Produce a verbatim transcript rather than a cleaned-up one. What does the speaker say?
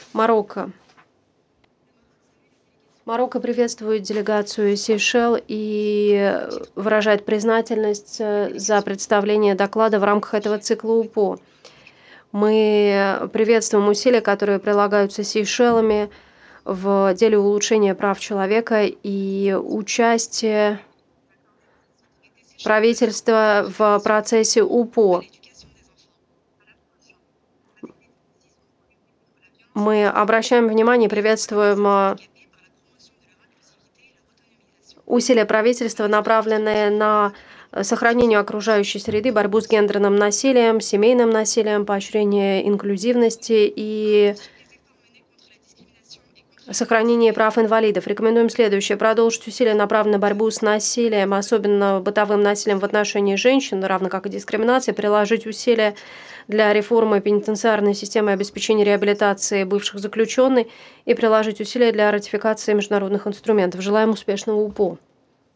Марокко. Марокко приветствует делегацию Сейшел и э, выражает признательность э, за представление доклада в рамках этого цикла УПО. Мы приветствуем усилия, которые прилагаются Сейшелами в деле улучшения прав человека и участие правительства в процессе УПО. Мы обращаем внимание, приветствуем э, усилия правительства, направленные на э, сохранение окружающей среды, борьбу с гендерным насилием, семейным насилием, поощрение инклюзивности и сохранение прав инвалидов. Рекомендуем следующее. Продолжить усилия, направленные на борьбу с насилием, особенно бытовым насилием в отношении женщин, равно как и дискриминацией, приложить усилия для реформы пенитенциарной системы обеспечения реабилитации бывших заключенных и приложить усилия для ратификации международных инструментов. Желаем успешного УПО.